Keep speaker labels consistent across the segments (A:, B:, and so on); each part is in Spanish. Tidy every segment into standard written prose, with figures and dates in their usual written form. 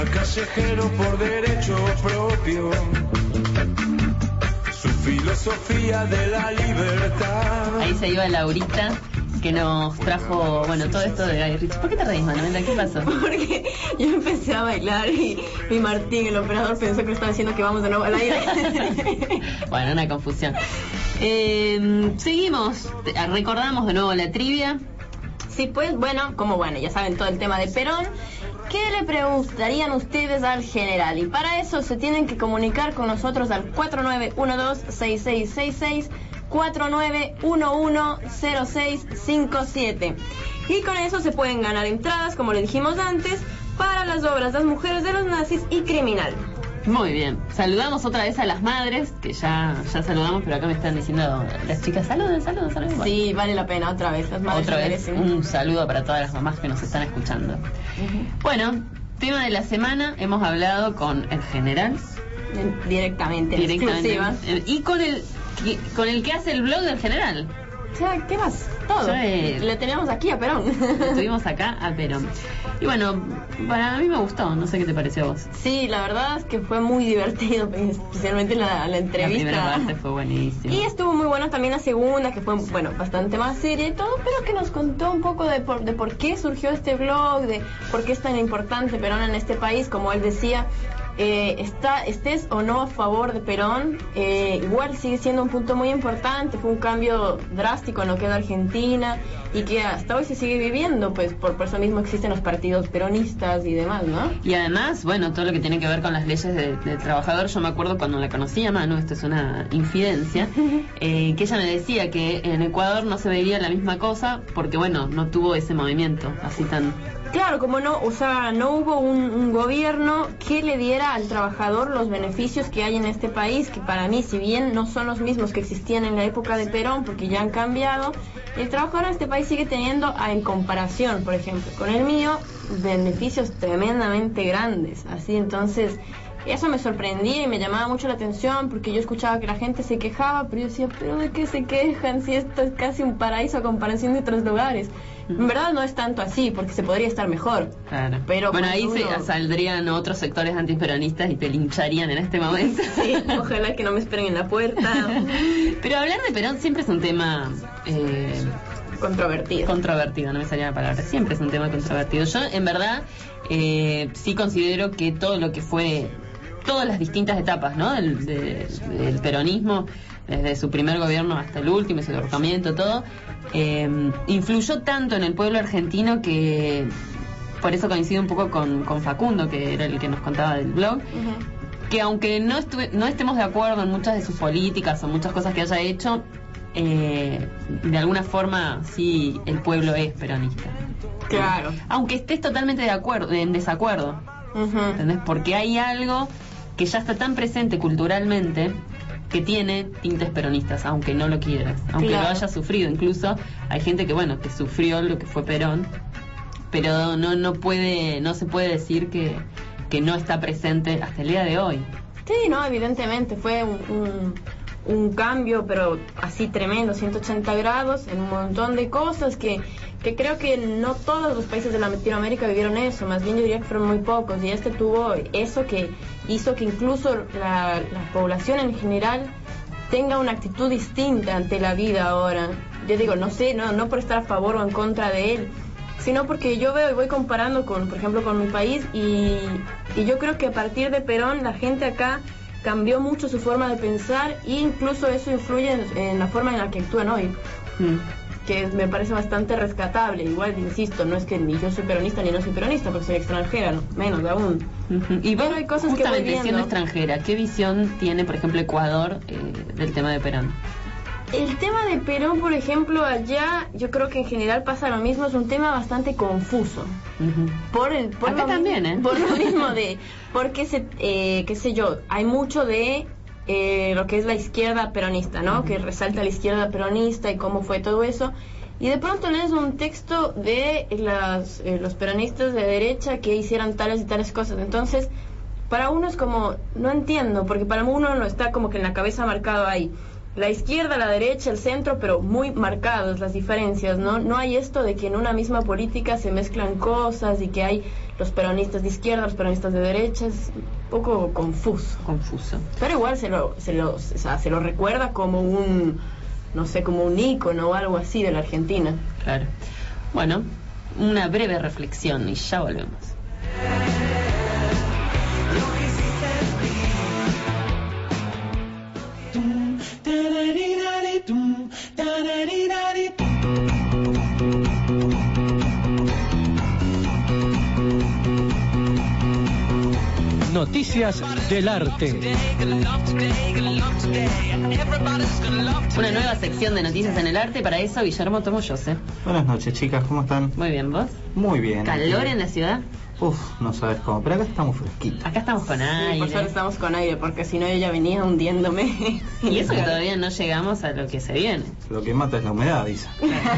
A: callejero por derecho propio, su filosofía de la libertad.
B: Ahí se iba Laurita, que nos trajo, bueno, todo esto de Guy Ritchie. ¿Por qué te reís, Manuela? ¿Qué pasó?
C: Porque yo empecé a bailar y Martín, el operador, pensó que estaba diciendo que vamos de nuevo al aire.
B: Bueno, una confusión. Seguimos, recordamos de nuevo la trivia.
C: Sí, pues, bueno, ya saben todo el tema de Perón. ¿Qué le preguntarían ustedes al general? Y para eso se tienen que comunicar con nosotros al 4912-6666, 4911-0657. Y con eso se pueden ganar entradas, como le dijimos antes, para las obras Las mujeres de los nazis y Criminal.
B: Muy bien, saludamos otra vez a las madres, que ya saludamos, pero acá me están diciendo las chicas, saluden.
C: Sí, vale la pena, otra vez, las madres
B: otra vez,
C: merecen.
B: un saludo para todas las mamás que nos están escuchando. Bueno, tema de la semana, hemos hablado con el general.
C: Directamente, exclusiva.
B: Y con el que hace el blog del general.
C: O sea, ¿qué más? Todo. Le teníamos aquí a Perón.
B: Lo tuvimos acá a Perón. Y bueno, para mí me gustó, no sé qué te pareció a vos.
C: Sí, la verdad es que fue muy divertido, especialmente la entrevista.
B: La primera parte fue buenísima.
C: Y estuvo muy buena también la segunda, que fue, bueno, bastante más seria y todo, pero que nos contó un poco de por qué surgió este blog, de por qué es tan importante Perón en este país, como él decía. Estés o no a favor de Perón, igual sigue siendo un punto muy importante. Fue un cambio drástico en lo que es Argentina y que hasta hoy se sigue viviendo, pues por eso mismo existen los partidos peronistas y demás, ¿no?
B: Y además, bueno, todo lo que tiene que ver con las leyes del trabajador. Yo me acuerdo cuando la conocí a Manu, esto es una infidencia, que ella me decía que en Ecuador no se veía la misma cosa porque, bueno, no tuvo ese movimiento así tan...
C: Claro, como no, o sea, no hubo un gobierno que le diera al trabajador los beneficios que hay en este país, que para mí, si bien no son los mismos que existían en la época de Perón, porque ya han cambiado, el trabajador en este país sigue teniendo, en comparación, por ejemplo, con el mío, beneficios tremendamente grandes. Así, entonces, eso me sorprendía y me llamaba mucho la atención, porque yo escuchaba que la gente se quejaba, pero yo decía, ¿pero de qué se quejan si esto es casi un paraíso a comparación de otros lugares? En verdad no es tanto así, porque se podría estar mejor.
B: Claro.
C: Pero
B: bueno, ahí saldrían otros sectores antiperonistas y te lincharían en este momento.
C: Sí, ojalá que no me esperen en la puerta.
B: Pero hablar de Perón siempre es un tema...
C: Controvertido,
B: no me salía la palabra. Siempre es un tema controvertido. Yo, en verdad, sí considero que todo lo que fue... todas las distintas etapas, ¿no? del peronismo, desde su primer gobierno hasta el último, su derrocamiento, todo, influyó tanto en el pueblo argentino que por eso coincido un poco con Facundo, que era el que nos contaba del blog, que aunque no estemos de acuerdo en muchas de sus políticas o muchas cosas que haya hecho, de alguna forma sí el pueblo es peronista.
C: Claro.
B: Aunque estés totalmente en desacuerdo. ¿Entendés? Porque hay algo que ya está tan presente culturalmente que tiene tintes peronistas, aunque no lo quieras, aunque lo hayas sufrido. Incluso hay gente que, bueno, que sufrió lo que fue Perón, pero no se puede decir que no está presente hasta el día de hoy.
C: Sí, no, evidentemente fue un cambio, pero así tremendo, 180 grados en un montón de cosas que creo que no todos los países de Latinoamérica vivieron eso, más bien yo diría que fueron muy pocos, y tuvo eso que hizo que incluso la población en general tenga una actitud distinta ante la vida ahora. Yo digo, no sé, no por estar a favor o en contra de él, sino porque yo veo y voy comparando por ejemplo, con mi país, y yo creo que a partir de Perón la gente acá cambió mucho su forma de pensar, e incluso eso influye en la forma en la que actúan hoy, que me parece bastante rescatable. Igual, insisto, no es que ni yo soy peronista ni no soy peronista, porque soy extranjera, ¿no? Menos aún.
B: Y vos,
C: hay cosas
B: justamente
C: que voy
B: siendo extranjera, ¿qué visión tiene, por ejemplo, Ecuador del tema de Perón?
C: El tema de Perón, por ejemplo, allá yo creo que en general pasa lo mismo, es un tema bastante confuso.
B: Acá también, ¿eh?
C: Por lo mismo porque qué sé yo, hay mucho de lo que es la izquierda peronista, ¿no? Que resalta la izquierda peronista y cómo fue todo eso. Y de pronto lees un texto de los peronistas de derecha que hicieran tales y tales cosas. Entonces, para uno es como, no entiendo, porque para uno no está como que en la cabeza marcado ahí la izquierda, la derecha, el centro, pero muy marcadas las diferencias, ¿no? No hay esto de que en una misma política se mezclan cosas y que hay los peronistas de izquierda, los peronistas de derecha, es un poco confuso. Pero igual se lo recuerda como un, no sé, como un ícono o algo así de la Argentina.
B: Claro. Bueno, una breve reflexión y ya volvemos.
D: Noticias del arte.
B: Una nueva sección de noticias en el arte. Para eso, Guillermo Tomoyose.
E: Buenas noches, chicas, ¿cómo están?
B: Muy bien, ¿vos?
E: Muy bien.
B: ¿Calor en la ciudad?
E: Uf, no sabes cómo, pero acá estamos fresquitos.
B: Acá estamos con aire.
C: Por suerte estamos con aire, porque si no yo ya venía hundiéndome.
B: Y eso que todavía no llegamos a lo que se viene.
E: Lo que mata es la humedad, dice.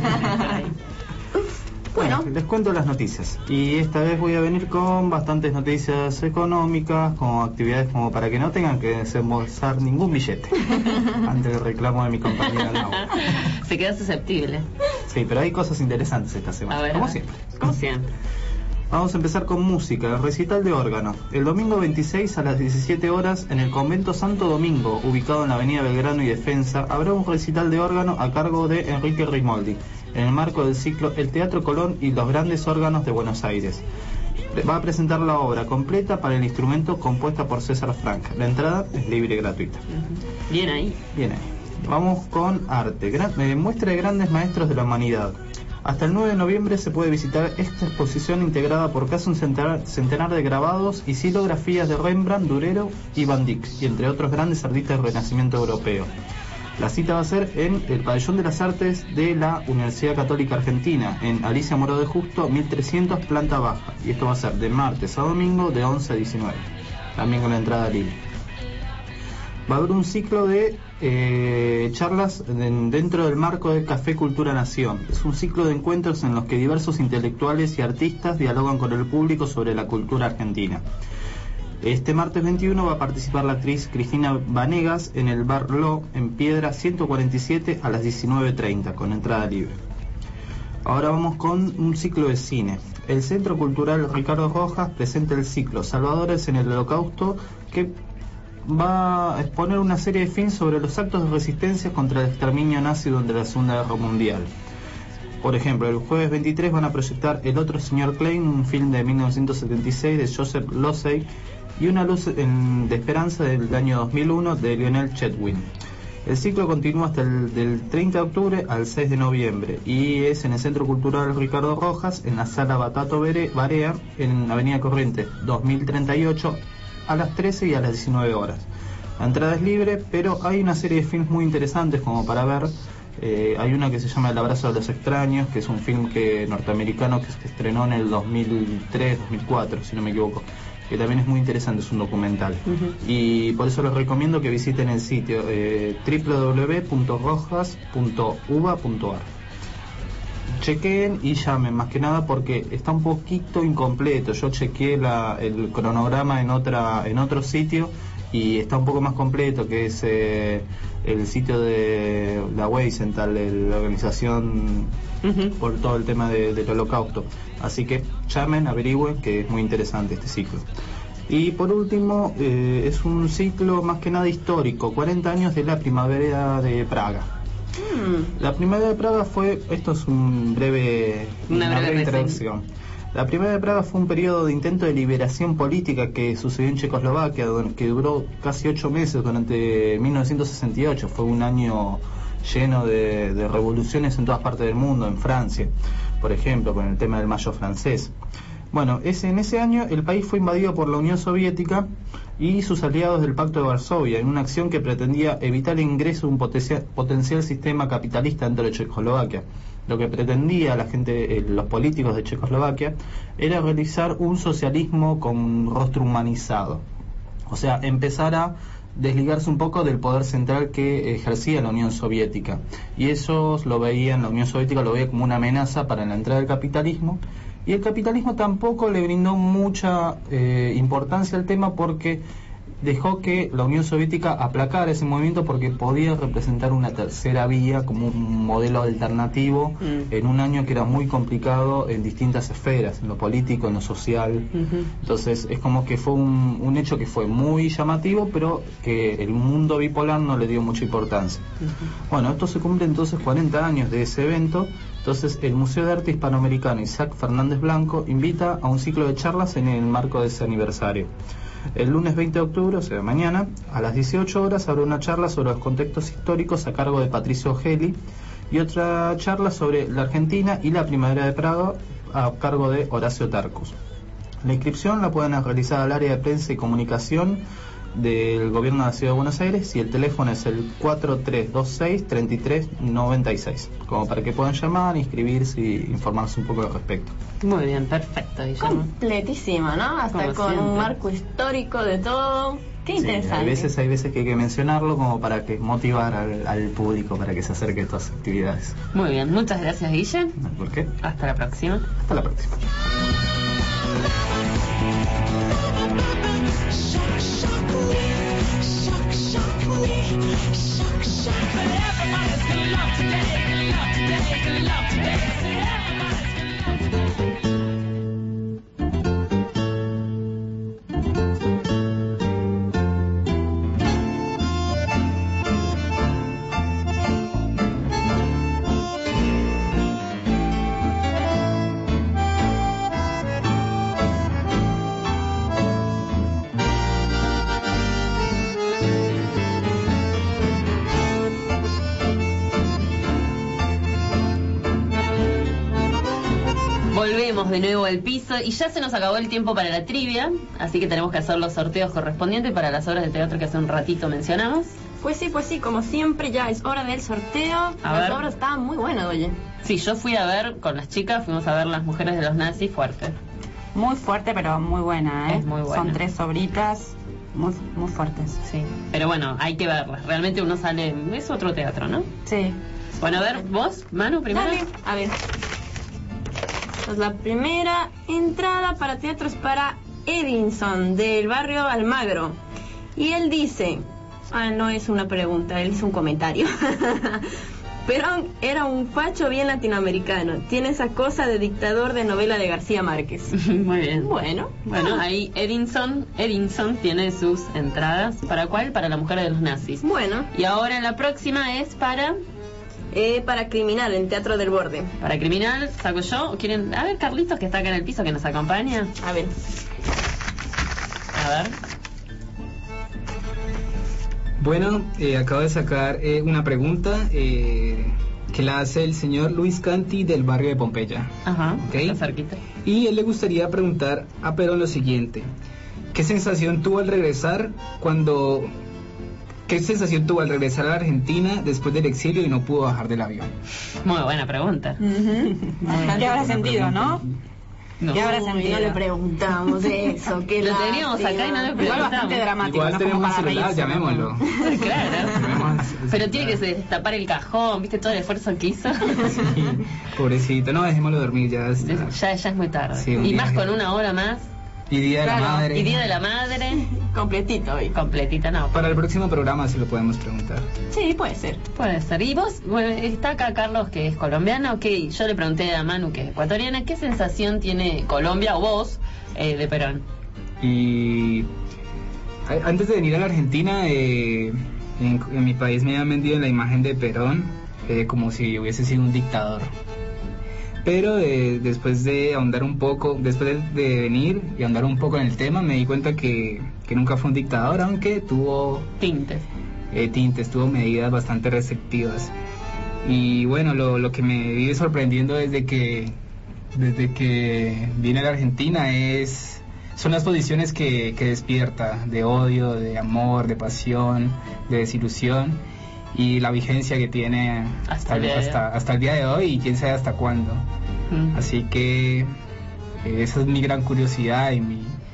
E: Bueno, les cuento las noticias. Y esta vez voy a venir con bastantes noticias económicas, con actividades como para que no tengan que desembolsar ningún billete. Ante el reclamo de mi compañera Laura.
B: Se queda susceptible.
E: Sí, pero hay cosas interesantes esta semana,
B: A ver,
E: como siempre.
B: Como siempre.
E: Vamos a empezar con música, el recital de órgano. El domingo 26 a las 17 horas en el Convento Santo Domingo, ubicado en la avenida Belgrano y Defensa, habrá un recital de órgano a cargo de Enrique Rimoldi, en el marco del ciclo El Teatro Colón y los Grandes Órganos de Buenos Aires. Va a presentar la obra completa para el instrumento compuesta por César Frank. La entrada es libre y gratuita.
B: Bien ahí.
E: Bien ahí. Vamos con arte. Muestra de grandes maestros de la humanidad. Hasta el 9 de noviembre se puede visitar esta exposición integrada por casi un centenar de grabados y silografías de Rembrandt, Durero y Van Dyck, y entre otros grandes artistas del Renacimiento europeo. La cita va a ser en el Pabellón de las Artes de la Universidad Católica Argentina, en Alicia Moró de Justo, 1300, planta baja. Y esto va a ser de martes a domingo, de 11 a 19. También con la entrada libre. Va a haber un ciclo de charlas dentro del marco del Café Cultura Nación. Es un ciclo de encuentros en los que diversos intelectuales y artistas dialogan con el público sobre la cultura argentina. Este martes 21 va a participar la actriz Cristina Vanegas en el Bar Lo, en Piedra 147 a las 19:30, con entrada libre. Ahora vamos con un ciclo de cine. El Centro Cultural Ricardo Rojas presenta el ciclo Salvadores en el Holocausto, que va a exponer una serie de films sobre los actos de resistencia contra el exterminio nazi durante la Segunda Guerra Mundial. Por ejemplo, el jueves 23 van a proyectar El otro señor Klein, un film de 1976 de Joseph Losey, y Una luz de esperanza del año 2001 de Lionel Chetwin. El ciclo continúa hasta del 30 de octubre al 6 de noviembre y es en el Centro Cultural Ricardo Rojas, en la Sala Batato Barea, en Avenida Corrientes 2038, a las 13 y a las 19 horas. La entrada es libre, pero hay una serie de films muy interesantes como para ver. Hay una que se llama El abrazo de los extraños, que es un film norteamericano que se estrenó en el 2003-2004, si no me equivoco, que también es muy interesante, es un documental. Y por eso les recomiendo que visiten el sitio www.rojas.uva.ar. Chequeen y llamen, más que nada porque está un poquito incompleto. Yo chequeé el cronograma en otro sitio y está un poco más completo, que es el sitio de la Wiesenthal, la organización por todo el tema del holocausto. Así que llamen, averigüen, que es muy interesante este ciclo. Y por último, es un ciclo más que nada histórico, 40 años de la Primavera de Praga. La Primavera de Praga esto es una breve introducción. La Primavera de Praga fue un periodo de intento de liberación política que sucedió en Checoslovaquia, que duró casi 8 meses durante 1968. Fue un año lleno de revoluciones en todas partes del mundo, en Francia, por ejemplo, con el tema del Mayo francés. Bueno, en ese año el país fue invadido por la Unión Soviética y sus aliados del Pacto de Varsovia, en una acción que pretendía evitar el ingreso de un potencial sistema capitalista dentro de Checoslovaquia. Lo que pretendía los políticos de Checoslovaquia, era realizar un socialismo con rostro humanizado. O sea, empezar a desligarse un poco del poder central que ejercía la Unión Soviética. Y ellos la Unión Soviética lo veía como una amenaza para la entrada del capitalismo. Y el capitalismo tampoco le brindó mucha importancia al tema, porque dejó que la Unión Soviética aplacara ese movimiento porque podía representar una tercera vía como un modelo alternativo en un año que era muy complicado en distintas esferas, en lo político, en lo social. Entonces es como que fue un hecho que fue muy llamativo, pero que el mundo bipolar no le dio mucha importancia. Bueno, esto se cumple entonces 40 años de ese evento. Entonces el Museo de Arte Hispanoamericano Isaac Fernández Blanco invita a un ciclo de charlas en el marco de ese aniversario. El lunes 20 de octubre, o sea, mañana, a las 18 horas, habrá una charla sobre los contextos históricos a cargo de Patricio Geli y otra charla sobre la Argentina y la primavera de Praga a cargo de Horacio Tarcus. La inscripción la pueden realizar al área de prensa y comunicación del Gobierno de la Ciudad de Buenos Aires y el teléfono es el 4326-3396, como para que puedan llamar, inscribirse y informarse un poco al respecto.
B: Muy bien, perfecto, Guillermo.
C: Completísima, ¿no? Hasta
B: Como
C: con
B: siempre.
C: un marco histórico de todo. Qué
E: Sí,
C: interesante.
E: hay veces que hay que mencionarlo como para que motivar al público para que se acerque a estas actividades.
B: Muy bien, muchas gracias, Guille.
E: ¿Por qué?
B: Hasta la próxima.
E: Hasta la próxima.
B: Volvemos de nuevo al piso y ya se nos acabó el tiempo para la trivia, así que tenemos que hacer los sorteos correspondientes para las obras de teatro que hace un ratito mencionamos.
C: Pues sí, como siempre ya es hora del sorteo.
B: A
C: Las
B: ver.
C: obras estaban muy buenas, oye.
B: Sí, yo fui a ver con las chicas, fuimos a ver Las Mujeres de los Nazis, fuerte.
D: Muy fuerte, pero muy buena, ¿eh?
B: Es muy buena.
D: Son 3 obritas muy, muy fuertes.
B: Sí, pero bueno, hay que verlas. Realmente uno sale, es otro teatro, ¿no?
D: Sí.
B: Bueno, a ver, vos, Manu, primero.
C: Dale, a ver. Pues la primera entrada para teatro es para Edinson, del barrio Almagro. Y él dice... no es una pregunta, él hizo un comentario. Perón era un facho bien latinoamericano. Tiene esa cosa de dictador de novela de García Márquez.
B: Muy bien.
C: Bueno.
B: Bueno, ahí Edinson tiene sus entradas. ¿Para cuál? Para La Mujer de los Nazis.
C: Bueno,
B: Y ahora la próxima es para
C: Criminal, en Teatro del Borde.
B: Criminal, saco yo. ¿Quieren? A ver, Carlitos, que está acá en el piso, que nos acompaña.
C: A ver.
B: A ver.
F: Bueno, acabo de sacar una pregunta que la hace el señor Luis Canti del barrio de Pompeya.
B: Ajá,
F: Ok.
B: está cerquita.
F: Y él le gustaría preguntar a Perón lo siguiente: ¿qué sensación tuvo al regresar ¿Qué sensación tuvo al regresar a la Argentina después del exilio y no pudo bajar del avión?
B: Muy buena pregunta.
D: ¿Qué habrá sentido, no?
B: No.
D: ¿Qué habrá
C: Uy,
D: sentido?
C: no le preguntamos eso. Qué
B: Lo teníamos acá y no le
D: Igual bastante
B: preguntamos.
D: dramático,
F: Igual
D: ¿no?
F: tenemos
D: Como
F: un
D: para
F: celular,
D: reírse, ¿no?
F: llamémoslo.
B: Claro.
F: Llamemos al
B: Pero tiene que
F: celular.
B: destapar el cajón, ¿viste todo el esfuerzo que hizo?
F: Sí, pobrecito, no, dejémoslo dormir, ya está.
B: Ya es muy tarde.
F: Sí, un
B: y más
F: viaje.
B: con una hora más.
F: Y Día de
C: Claro,
F: la Madre.
B: Y Día de la Madre,
C: Completito hoy.
B: completita, no.
F: Para el próximo programa se lo podemos preguntar.
C: Sí, puede ser.
B: Puede ser. Y vos, bueno, está acá Carlos, que es colombiano, que yo le pregunté a Manu, que es ecuatoriana, ¿qué sensación tiene Colombia o vos de Perón?
F: Y antes de venir a la Argentina, en mi país me habían vendido la imagen de Perón como si hubiese sido un dictador. Pero después de ahondar un poco, después de venir y ahondar un poco en el tema, me di cuenta que nunca fue un dictador, aunque tuvo
B: Tintes.
F: tintes, tuvo medidas bastante restrictivas. Y bueno, lo que me vive sorprendiendo desde que vine a la Argentina son las posiciones que despierta, de odio, de amor, de pasión, de desilusión, y la vigencia que tiene
B: Hasta el día de hoy.
F: hasta el día de hoy y quién sabe hasta cuándo. Así que esa es mi gran curiosidad y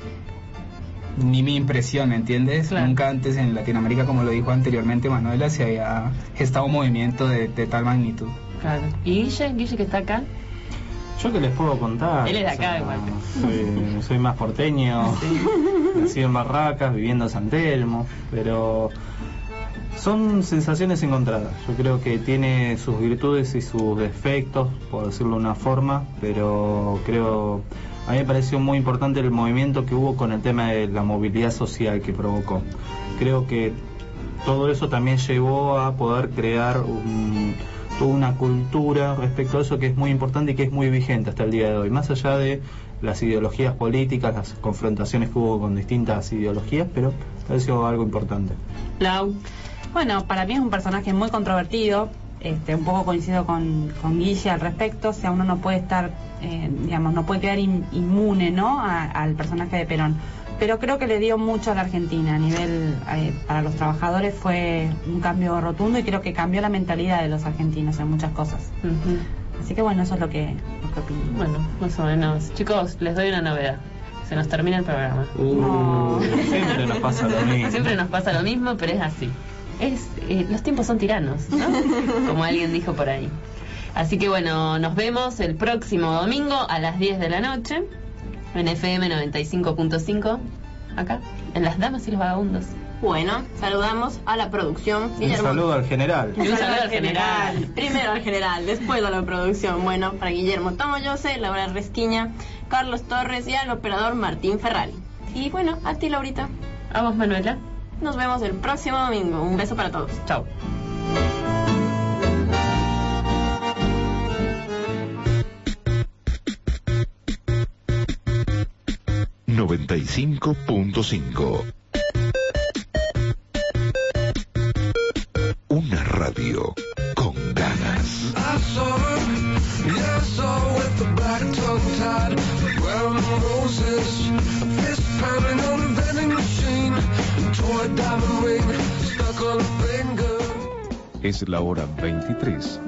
F: mi impresión, ¿me entiendes?
B: Claro.
F: Nunca antes en Latinoamérica, como lo dijo anteriormente Manuela, se había gestado un movimiento de tal magnitud.
B: Claro. ¿Y Guille que está acá?
E: Yo que les puedo contar.
B: Él es de acá, igual.
E: Soy más porteño, nacido en Barracas, viviendo en San Telmo, pero son sensaciones encontradas. Yo creo que tiene sus virtudes y sus defectos, por decirlo de una forma, pero a mí me pareció muy importante el movimiento que hubo con el tema de la movilidad social que provocó. Creo que todo eso también llevó a poder crear toda una cultura respecto a eso que es muy importante y que es muy vigente hasta el día de hoy, más allá de las ideologías políticas, las confrontaciones que hubo con distintas ideologías, pero pareció algo importante.
B: Lau.
D: Bueno, para mí es un personaje muy controvertido, un poco coincido con Guille al respecto, o sea, uno no puede estar, digamos, no puede quedar inmune, ¿no?, al personaje de Perón. Pero creo que le dio mucho a la Argentina a nivel, para los trabajadores fue un cambio rotundo y creo que cambió la mentalidad de los argentinos en muchas cosas. Así que bueno, eso es lo que opino.
B: Bueno, más o menos. Chicos, les doy una novedad. Se nos termina el programa.
E: Siempre nos pasa lo mismo.
B: Siempre nos pasa lo mismo, pero es así. Los tiempos son tiranos, ¿no? Como alguien dijo por ahí. Así que bueno, nos vemos el próximo domingo a las 10 de la noche en FM 95.5, acá, en Las Damas y los Vagabundos.
C: Bueno, saludamos a la producción.
E: Un saludo al general.
B: Un saludo al general.
C: Primero al general, después a la producción. Bueno, para Guillermo Tomoyose, Laura Resquiña, Carlos Torres y al operador Martín Ferrari. Y bueno, a ti, Laurita.
B: A vos, Manuela.
C: Nos vemos el próximo domingo. Un beso para todos.
B: Chao.
G: ...95.5... Una radio con ganas. Es la hora 23